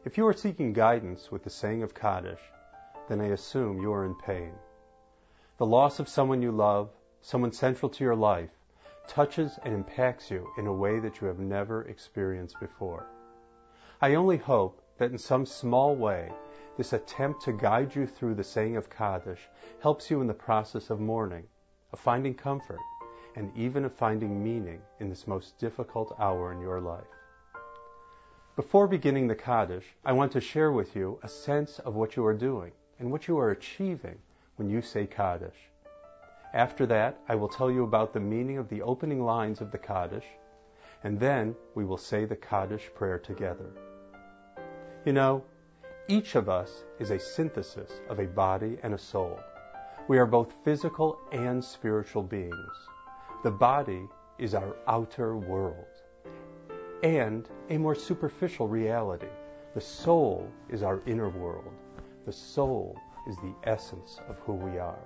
If you are seeking guidance with the saying of Kaddish, then I assume you are in pain. The loss of someone you love, someone central to your life, touches and impacts you in a way that you have never experienced before. I only hope that in some small way, this attempt to guide you through the saying of Kaddish helps you in the process of mourning, of finding comfort, and even of finding meaning in this most difficult hour in your life. Before beginning the Kaddish, I want to share with you a sense of what you are doing and what you are achieving when you say Kaddish. After that, I will tell you about the meaning of the opening lines of the Kaddish, and then we will say the Kaddish prayer together. You know, each of us is a synthesis of a body and a soul. We are both physical and spiritual beings. The body is our outer world and a more superficial reality. The soul is our inner world. The soul is the essence of who we are.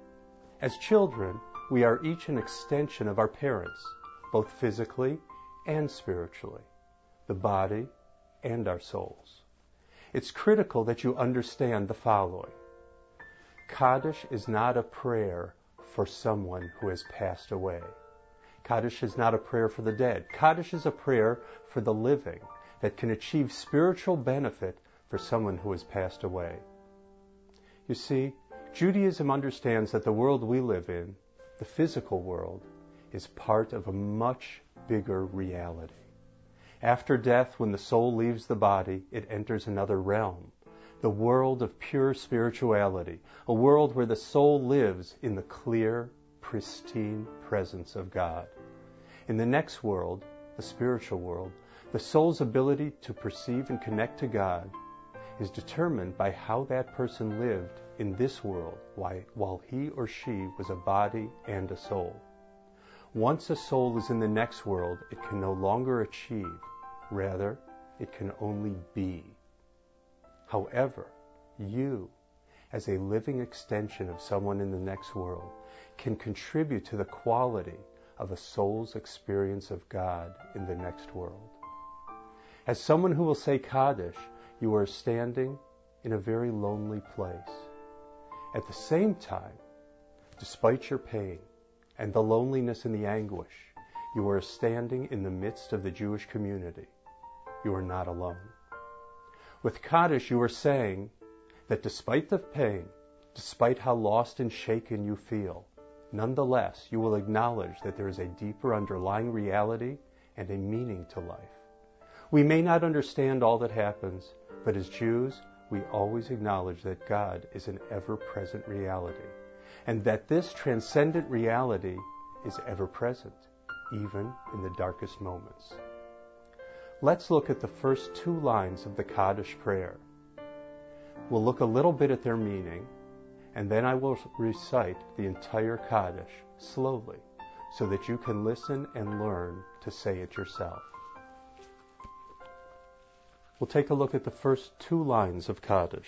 As children, we are each an extension of our parents, both physically and spiritually, the body and our souls. It's critical that you understand the following. Kaddish is not a prayer for someone who has passed away. Kaddish is not a prayer for the dead. Kaddish is a prayer for the living that can achieve spiritual benefit for someone who has passed away. You see, Judaism understands that the world we live in, the physical world, is part of a much bigger reality. After death, when the soul leaves the body, it enters another realm, the world of pure spirituality, a world where the soul lives in the clear, pristine presence of God. In the next world, the spiritual world, the soul's ability to perceive and connect to God is determined by how that person lived in this world while he or she was a body and a soul. Once a soul is in the next world, it can no longer achieve. Rather, it can only be. However, you, as a living extension of someone in the next world, can contribute to the quality of a soul's experience of God in the next world. As someone who will say Kaddish, you are standing in a very lonely place. At the same time, despite your pain and the loneliness and the anguish, you are standing in the midst of the Jewish community. You are not alone. With Kaddish, you are saying that despite the pain, despite how lost and shaken you feel, nonetheless, you will acknowledge that there is a deeper underlying reality and a meaning to life. We may not understand all that happens, but as Jews, we always acknowledge that God is an ever-present reality, and that this transcendent reality is ever-present, even in the darkest moments. Let's look at the first two lines of the Kaddish prayer. We'll look a little bit at their meaning, and then I will recite the entire Kaddish slowly so that you can listen and learn to say it yourself. We'll take a look at the first two lines of Kaddish.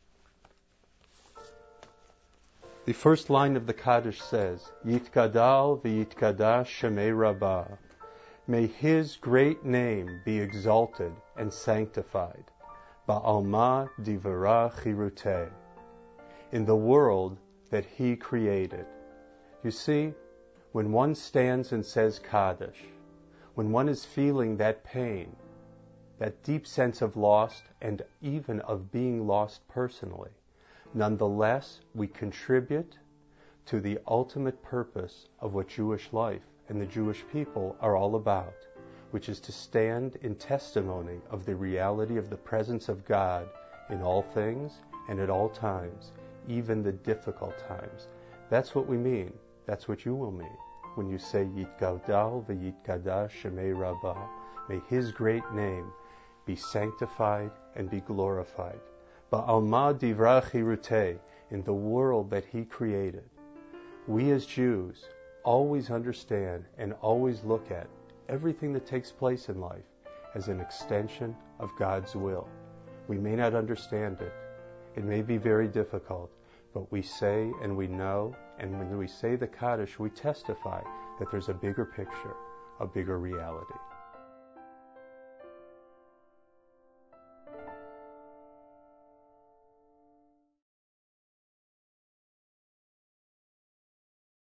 The first line of the Kaddish says, Yitgadal v'yitkadash Shemei Rabbah. May His great name be exalted and sanctified. Ba'alma divara chiruteh. In the world that He created. You see, when one stands and says Kaddish, when one is feeling that pain, that deep sense of loss and even of being lost personally, nonetheless, we contribute to the ultimate purpose of what Jewish life and the Jewish people are all about, which is to stand in testimony of the reality of the presence of God in all things and at all times, even the difficult times. That's what we mean. That's what you will mean when you say Yitgadal v'yitkadash Shemei Rabbah. May His great name be sanctified and be glorified. Ba'alma divra chiruteh, in the world that He created. We as Jews always understand and always look at everything that takes place in life as an extension of God's will. We may not understand it. It may be very difficult, but we say and we know, and when we say the Kaddish, we testify that there's a bigger picture, a bigger reality.